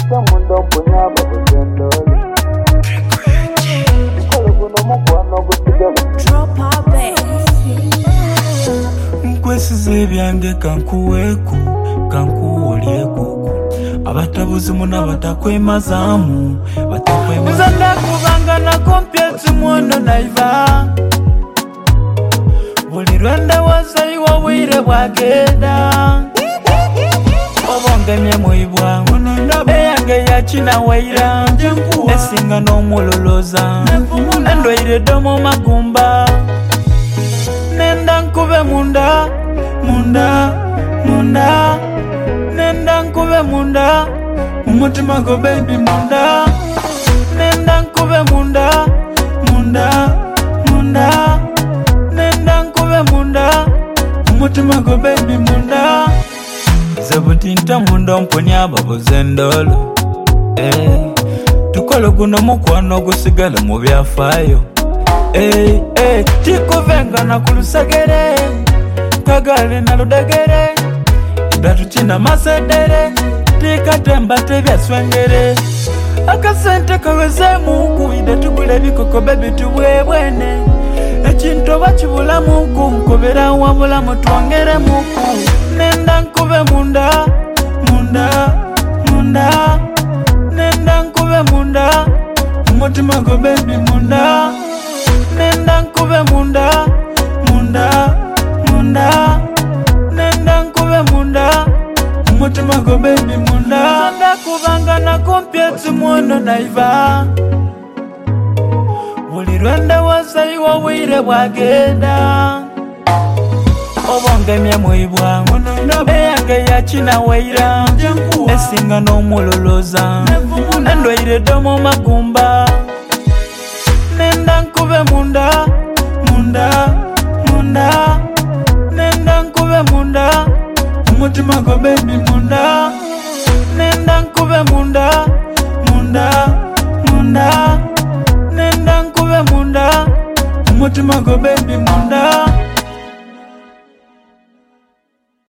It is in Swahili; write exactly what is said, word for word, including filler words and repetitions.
mundo mpunyaba kujendole Mkolo kuno mkwano kusigala Drop our bass. Nkwesize byange kankuweku kankuolyeku abatabuzi muna batakwemazamu batakwemazamu Nzanda kubanga na kompyeti mwono naiva Buli rwenda wazayiwa wire bwagenda Obongemye muibwa eyange yachina waira esinga n'omuloloza endwaire domo magumba Nenda nkube munda munda munda Nenda nkube munda umutima go baby munda Nenda nkube munda munda munda Nenda nkube munda umutima go baby munda Zabutinta munda mponya babuzendolo eh tukolo guno mukwano gusigala mu byafayo eh eh tikuvenga na kulusagere kagale na ludagere idatu china masedere tikatemba tebya swengere akasente kaweze muku idatu kule bikoko baby tubwebwene ekinto bakibula muku nkobera wabula mutwongere muku Nenda nkube munda munda munda Nenda nkube munda umutima go baby munda Nenda nkube munda munda munda Nenda nkube munda umutima go baby munda Nenda kubanga na kompyeti mwono naiva Buli rwenda wazayiwa wire bwagenda Obongemye muibwa eyange yachina waira esinga n'omuloloza endwaire domo magumba Nenda nkube munda munda munda Nenda nkube munda umutima go baby munda Nenda nkube munda munda munda Nenda nkube munda umutima go baby munda